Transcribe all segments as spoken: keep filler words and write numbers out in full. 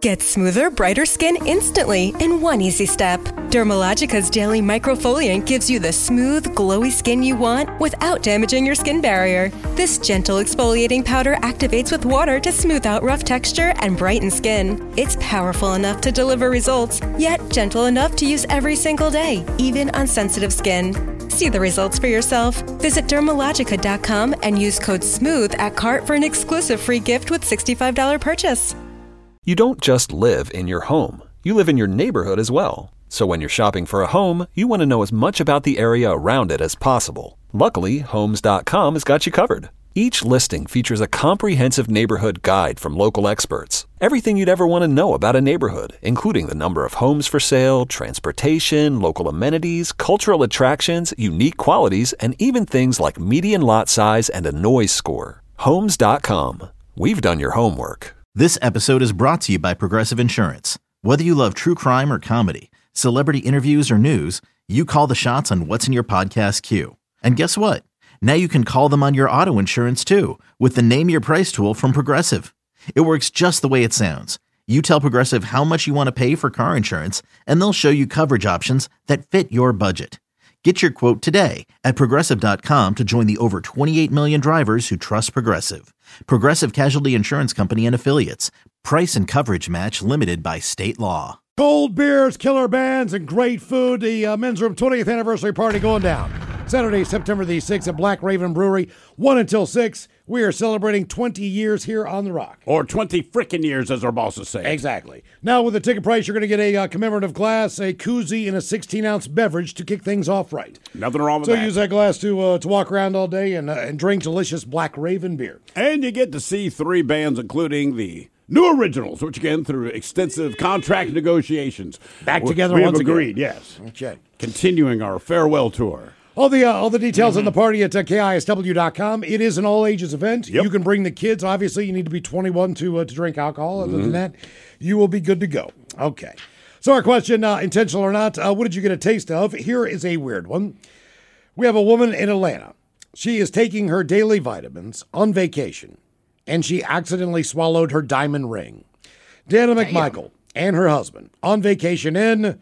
Get smoother, brighter skin instantly in one easy step. Dermalogica's daily microfoliant gives you the smooth, glowy skin you want without damaging your skin barrier. This gentle exfoliating powder activates with water to smooth out rough texture and brighten skin. It's powerful enough to deliver results, yet gentle enough to use every single day, even on sensitive skin. See the results for yourself. Visit Dermalogica dot com and use code SMOOTH at cart for an exclusive free gift with sixty-five dollars purchase. You don't just live in your home. You live in your neighborhood as well. So when you're shopping for a home, you want to know as much about the area around it as possible. Luckily, Homes dot com has got you covered. Each listing features a comprehensive neighborhood guide from local experts. Everything you'd ever want to know about a neighborhood, including the number of homes for sale, transportation, local amenities, cultural attractions, unique qualities, and even things like median lot size and a noise score. Homes dot com. We've done your homework. This episode is brought to you by Progressive Insurance. Whether you love true crime or comedy, celebrity interviews or news, you call the shots on what's in your podcast queue. And guess what? Now you can call them on your auto insurance too with the Name Your Price tool from Progressive. It works just the way it sounds. You tell Progressive how much you want to pay for car insurance, and they'll show you coverage options that fit your budget. Get your quote today at Progressive dot com to join the over twenty-eight million drivers who trust Progressive. Progressive Casualty Insurance Company and Affiliates. Price and coverage match limited by state law. Cold beers, killer bands, and great food. The uh, Men's Room twentieth anniversary party going down Saturday, September the sixth at Black Raven Brewery, one until six. We are celebrating twenty years here on The Rock. Or twenty frickin' years, as our bosses say. Exactly. Now, with the ticket price, you're going to get a uh, commemorative glass, a koozie, and a sixteen-ounce beverage to kick things off right. Nothing wrong with so that. So use that glass to uh, to walk around all day and, uh, and drink delicious Black Raven beer. And you get to see three bands, including the New Originals, which again, through extensive contract negotiations. Back together we once have agreed, again. yes. Okay. Continuing our farewell tour. All the uh, all the details mm-hmm. on the party at uh, K I S W dot com. It is an all-ages event. Yep. You can bring the kids. Obviously, you need to be twenty-one to uh, to drink alcohol. Other mm-hmm. than that, you will be good to go. Okay. So our question, uh, intentional or not, uh, what did you get a taste of? Here is a weird one. We have a woman in Atlanta. She is taking her daily vitamins on vacation, and she accidentally swallowed her diamond ring. Dana McMichael and her husband on vacation in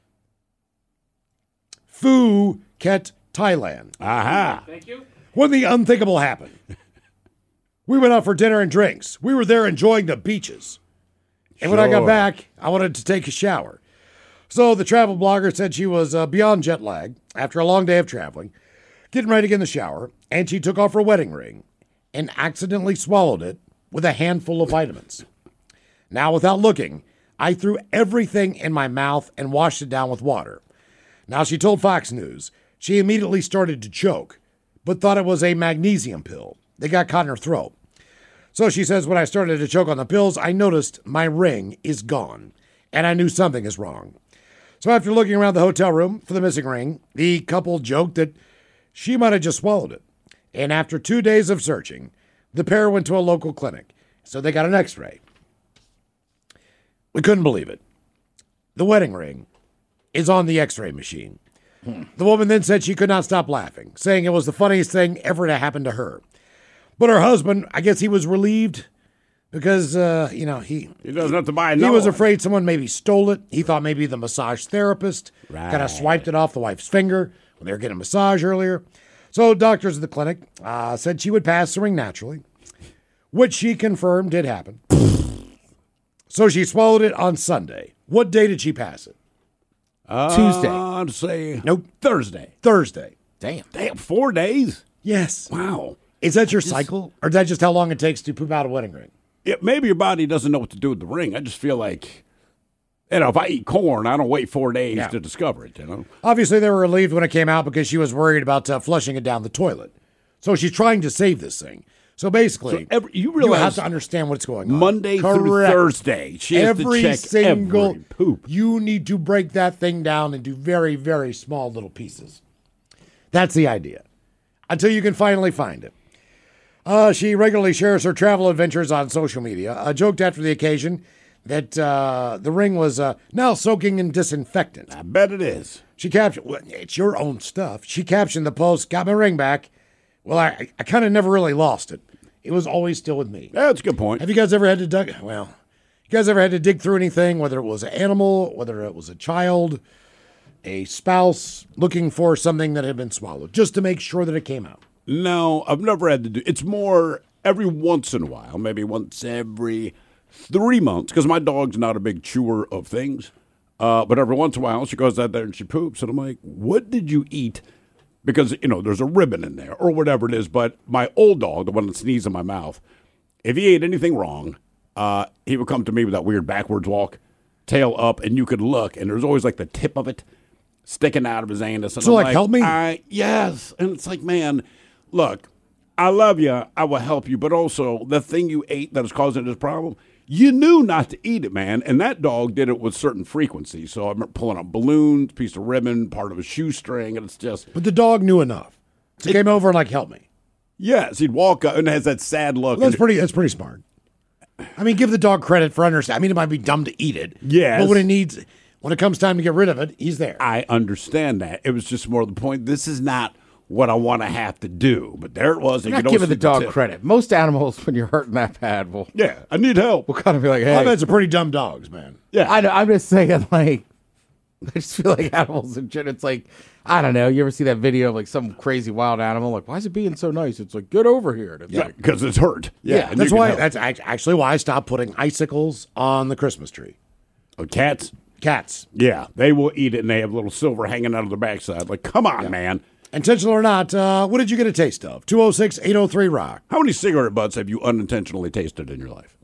Phuket, Thailand. Aha. Thank you. When the unthinkable happened. We went out for dinner and drinks. We were there enjoying the beaches. And when Sure. I got back, I wanted to take a shower. So the travel blogger said she was uh, beyond jet lag after a long day of traveling, getting ready to get in the shower, and she took off her wedding ring and accidentally swallowed it with a handful of vitamins. Now, without looking, I threw everything in my mouth and washed it down with water. Now, she told Fox News she immediately started to choke, but thought it was a magnesium pill that got caught in her throat. So she says, when I started to choke on the pills, I noticed my ring is gone, and I knew something is wrong. So after looking around the hotel room for the missing ring, the couple joked that she might have just swallowed it. And after two days of searching, the pair went to a local clinic, so they got an x-ray. We couldn't believe it. The wedding ring is on the x-ray machine. Hmm. The woman then said she could not stop laughing, saying it was the funniest thing ever to happen to her. But her husband, I guess he was relieved because, uh, you know, he... He doesn't have to buy a He was one. afraid someone maybe stole it. He thought maybe the massage therapist Right. kind of swiped it off the wife's finger when they were getting a massage earlier. So doctors at the clinic uh, said she would pass the ring naturally, which she confirmed did happen. So she swallowed it on Sunday. What day did she pass it? Uh, Tuesday. I'd say Nope. Thursday. Thursday. Damn. Damn, four days? Yes. Wow. Is that your cycle? Or is that just how long it takes to poop out a wedding ring? It, maybe your body doesn't know what to do with the ring. I just feel like, you know, if I eat corn, I don't wait four days Yeah. to discover it, you know? Obviously, they were relieved when it came out because she was worried about uh, flushing it down the toilet. So she's trying to save this thing. So basically, So every- you you realize have to understand what's going on. Monday through Correct. Thursday, she has every to check single every poop. You need to break that thing down into very, very small little pieces. That's the idea. Until you can finally find it. Uh, she regularly shares her travel adventures on social media. Uh, joked after the occasion that uh, the ring was uh, now soaking in disinfectant. I bet it is. She captioned, well, it's your own stuff. She captioned the post, got my ring back. Well, I, I kind of never really lost it. It was always still with me. That's a good point. Have you guys ever had to dug? Well, You guys ever had to dig through anything, whether it was an animal, whether it was a child, a spouse, looking for something that had been swallowed, just to make sure that it came out? No, I've never had to do. It's more every once in a while, maybe once every three months, because my dog's not a big chewer of things. Uh, but every once in a while, she goes out there and she poops, and I'm like, "What did you eat?" Because you know there's a ribbon in there or whatever it is. But my old dog, the one that sneezed in my mouth, if he ate anything wrong, uh, he would come to me with that weird backwards walk, tail up, and you could look, and there's always like the tip of it sticking out of his anus. And So, I'm like, like, help me? I, yes, and it's like, man, look, I love you, I will help you, but also the thing you ate that is causing this problem. You knew not to eat it, man, and that dog did it with certain frequency. So I remember pulling up balloons, piece of ribbon, part of a shoestring, and it's just... But the dog knew enough. So it came over and like, help me. Yes, he'd walk up and has that sad look. Well, that's pretty That's pretty smart. I mean, give the dog credit for understanding. I mean, it might be dumb to eat it. Yes. But when it needs, when it comes time to get rid of it, he's there. I understand that. It was just more the point. This is not what I want to have to do. But there it was. I'm not giving the dog credit. Most animals, when you're hurting that bad, will yeah, I need help. will kind of be like, hey. I've had some pretty dumb dogs, man. Yeah, I know, I'm just saying, like, I just feel like animals in general. It's like, I don't know. You ever see that video of like some crazy wild animal? Like, why is it being so nice? It's like, get over here. And it's yeah, like, because it's hurt. Yeah, Yeah, and That's you can why. help. That's act- actually why I stopped putting icicles on the Christmas tree. Oh, cats. Cats, Yeah, they will eat it, and they have little silver hanging out of their backside. Like, come on, man. intentional or not, uh, what did you get a taste of? two oh six, eight oh three, rock. How many cigarette butts have you unintentionally tasted in your life?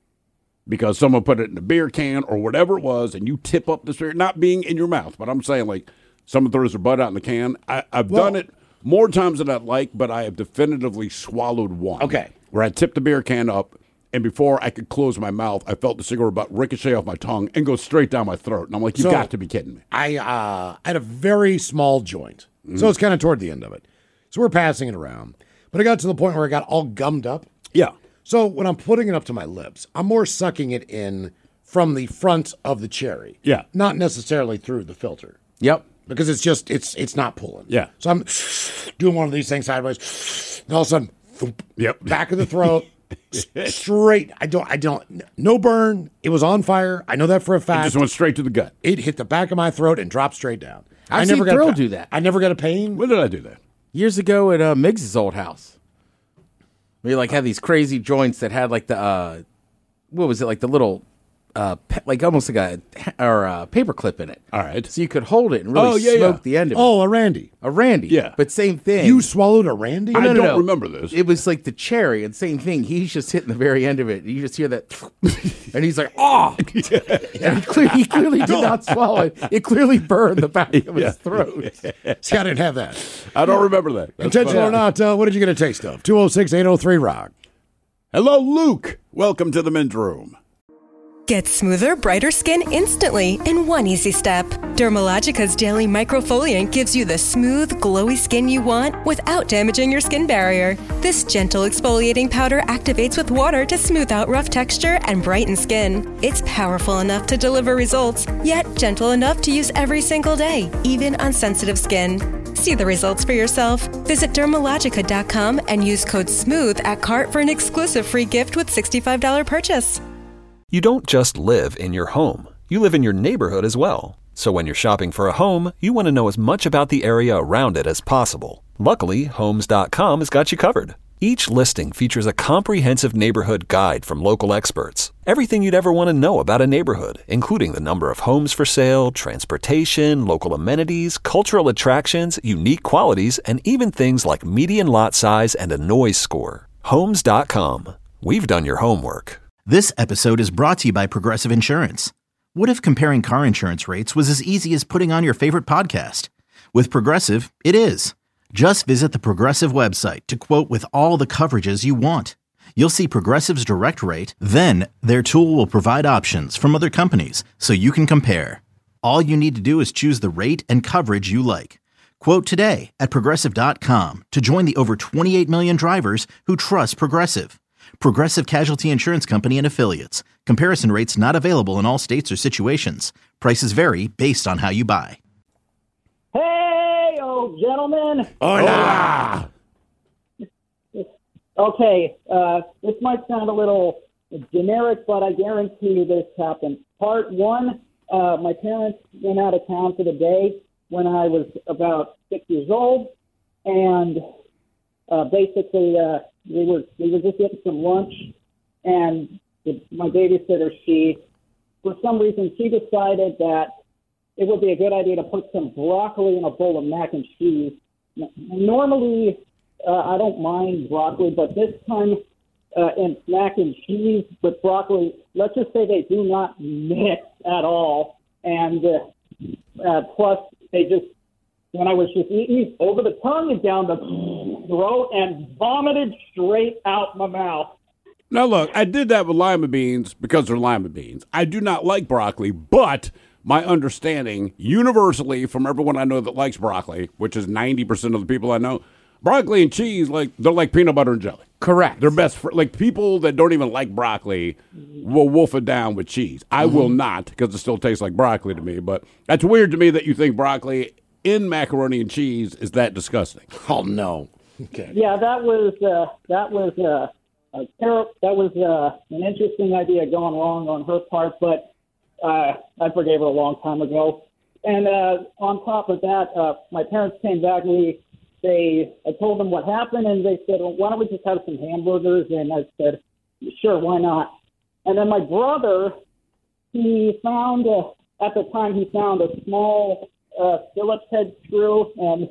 Because someone put it in a beer can or whatever it was, and you tip up the cigarette, not being in your mouth, but I'm saying like someone throws their butt out in the can. I, I've Well- done it more times than I'd like, but I have definitively swallowed one. Okay. Where I tipped the beer can up, and before I could close my mouth, I felt the cigarette butt ricochet off my tongue and go straight down my throat. And I'm like, you've So- got to be kidding me. I uh, had a very small joint, so it's kind of toward the end of it. So we're passing it around, but it got to the point where it got all gummed up. Yeah. So when I'm putting it up to my lips, I'm more sucking it in from the front of the cherry. Yeah. Not necessarily through the filter. yep. Because it's just, it's it's not pulling. Yeah. So I'm doing one of these things sideways, and all of a sudden, thump, Yep. back of the throat, s- straight. I don't, I don't, no burn. It was on fire. I know that for a It fact. just went straight to the gut. It hit the back of my throat and dropped straight down. I've I seen never got a Thrill pa- do that. I never got a pain. When did I do that? Years ago at uh, Miggs's old house, we like had these crazy joints that had like the uh, what was it like the little uh, pe- like almost like a or a paper clip in it. All right. So you could hold it and really Oh, yeah, smoke yeah. the end of it. Oh, a Randy. A Randy. Yeah. But same thing. You swallowed a Randy? I No, no, don't no. remember this. It was like the cherry and same thing. He's just hitting the very end of it. You just hear that, and he's like, "Oh!" And he, clear, he clearly did not swallow it. It clearly burned the back of his throat. See, I didn't have that. I don't remember that. That's Intentional or funny. not, uh, what did you get a taste of? two oh six, eight oh three, rock. Hello, Luke. Welcome to the men's room. Get smoother, brighter skin instantly in one easy step. Dermalogica's daily microfoliant gives you the smooth, glowy skin you want without damaging your skin barrier. This gentle exfoliating powder activates with water to smooth out rough texture and brighten skin. It's powerful enough to deliver results, yet gentle enough to use every single day, even on sensitive skin. See the results for yourself. Visit dermalogica dot com and use code SMOOTH at cart for an exclusive free gift with sixty-five dollars purchase. You don't just live in your home, you live in your neighborhood as well. So when you're shopping for a home, you want to know as much about the area around it as possible. Luckily, Homes dot com has got you covered. Each listing features a comprehensive neighborhood guide from local experts. Everything you'd ever want to know about a neighborhood, including the number of homes for sale, transportation, local amenities, cultural attractions, unique qualities, and even things like median lot size and a noise score. Homes dot com. We've done your homework. This episode is brought to you by Progressive Insurance. What if comparing car insurance rates was as easy as putting on your favorite podcast? With Progressive, it is. Just visit the Progressive website to quote with all the coverages you want. You'll see Progressive's direct rate, then their tool will provide options from other companies so you can compare. All you need to do is choose the rate and coverage you like. Quote today at Progressive dot com to join the over twenty-eight million drivers who trust Progressive. Progressive Casualty Insurance Company and Affiliates. Comparison rates not available in all states or situations. Prices vary based on how you buy. Hey, old gentlemen. Hola. Okay, uh, this might sound a little generic, but I guarantee you this happened. Part one, uh, my parents went out of town for the day when I was about six years old, and uh, basically uh, we were we were just getting some lunch, and the, my babysitter, she, for some reason, she decided that it would be a good idea to put some broccoli in a bowl of mac and cheese. Normally, uh, I don't mind broccoli, but this time, uh, in mac and cheese with broccoli, let's just say they do not mix at all. And uh, uh, plus, they just, when I was just eating, over the tongue and down the throat and vomited straight out my mouth. Now, look, I did that with lima beans because they're lima beans. I do not like broccoli, but my understanding, universally from everyone I know that likes broccoli, which is ninety percent of the people I know, broccoli and cheese, like they're like peanut butter and jelly. Correct. They're best for, like, people that don't even like broccoli will wolf it down with cheese. I mm-hmm. will not, because it still tastes like broccoli to me, but that's weird to me that you think broccoli in macaroni and cheese is that disgusting. Oh, no. Okay. Yeah, that was, uh, that was, uh, a ter- that was uh, an interesting idea gone wrong on her part, but uh, I forgave her a long time ago. And uh, on top of that, uh, my parents came back. We, they, I told them what happened, and they said, well, why don't we just have some hamburgers? And I said, sure, why not? And then my brother, he found, uh, at the time, he found a small uh, Phillips head screw, and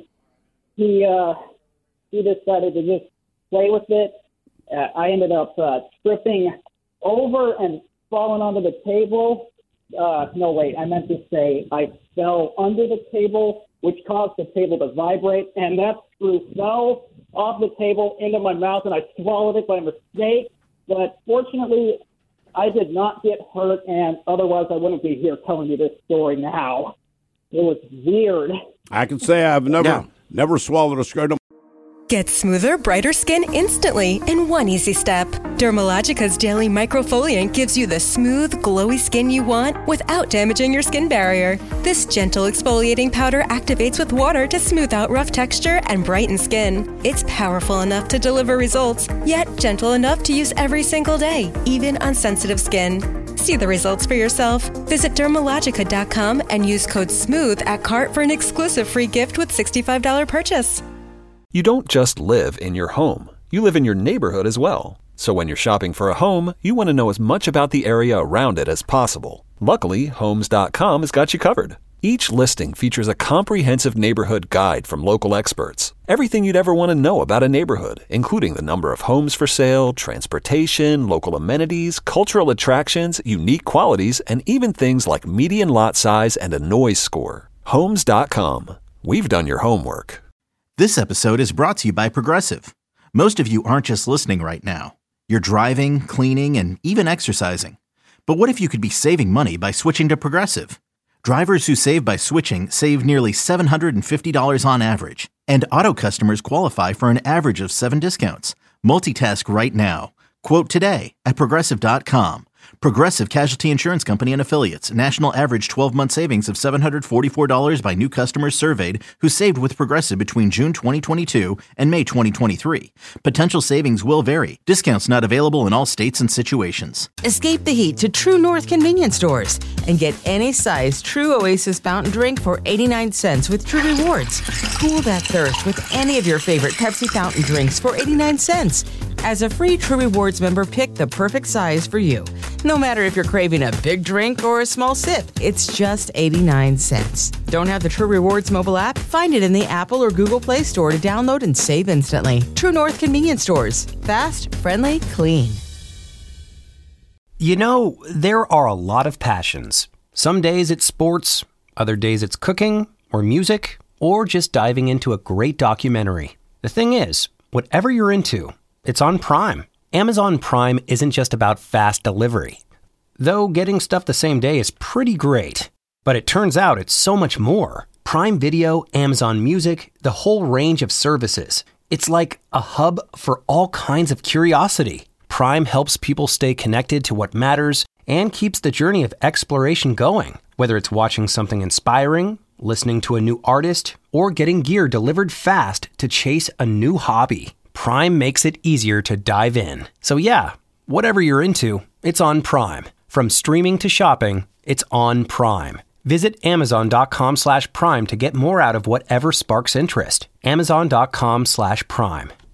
he uh, he decided to just play with it. Uh, I ended up uh, tripping over and falling onto the table. Uh, no, wait, I meant to say I fell under the table, which caused the table to vibrate, and that screw fell off the table into my mouth, and I swallowed it by mistake. But fortunately, I did not get hurt, and otherwise I wouldn't be here telling you this story now. It was weird. I can say I've never, yeah. never swallowed a scrotum. Get smoother, brighter skin instantly in one easy step. Dermalogica's Daily Microfoliant gives you the smooth, glowy skin you want without damaging your skin barrier. This gentle exfoliating powder activates with water to smooth out rough texture and brighten skin. It's powerful enough to deliver results, yet gentle enough to use every single day, even on sensitive skin. See the results for yourself. Visit Dermalogica dot com and use code SMOOTH at cart for an exclusive free gift with sixty-five dollars purchase. You don't just live in your home. You live in your neighborhood as well. So when you're shopping for a home, you want to know as much about the area around it as possible. Luckily, Homes dot com has got you covered. Each listing features a comprehensive neighborhood guide from local experts. Everything you'd ever want to know about a neighborhood, including the number of homes for sale, transportation, local amenities, cultural attractions, unique qualities, and even things like median lot size and a noise score. Homes dot com. We've done your homework. This episode is brought to you by Progressive. Most of you aren't just listening right now. You're driving, cleaning, and even exercising. But what if you could be saving money by switching to Progressive? Drivers who save by switching save nearly seven hundred fifty dollars on average. And auto customers qualify for an average of seven discounts. Multitask right now. Quote today at Progressive dot com. Progressive Casualty Insurance Company and Affiliates. National average twelve-month savings of seven hundred forty-four dollars by new customers surveyed who saved with Progressive between June twenty twenty-two and May twenty twenty-three. Potential savings will vary. Discounts not available in all states and situations. Escape the heat to True North convenience stores and get any size True Oasis fountain drink for eighty-nine cents with True Rewards. Cool that thirst with any of your favorite Pepsi fountain drinks for eighty-nine cents. As a free True Rewards member, pick the perfect size for you. No matter if you're craving a big drink or a small sip, it's just eighty-nine cents. Don't have the True Rewards mobile app? Find it in the Apple or Google Play Store to download and save instantly. True North convenience stores. Fast, friendly, clean. You know, there are a lot of passions. Some days it's sports, other days it's cooking or music, or just diving into a great documentary. The thing is, whatever you're into, it's on Prime. Amazon Prime isn't just about fast delivery. Though getting stuff the same day is pretty great. But it turns out it's so much more. Prime Video, Amazon Music, the whole range of services. It's like a hub for all kinds of curiosity. Prime helps people stay connected to what matters and keeps the journey of exploration going. Whether it's watching something inspiring, listening to a new artist, or getting gear delivered fast to chase a new hobby. Prime makes it easier to dive in. So yeah, whatever you're into, It's on Prime. From streaming to shopping, it's on Prime. Visit amazon.com slash prime to get more out of whatever sparks interest. Amazon.com slash prime.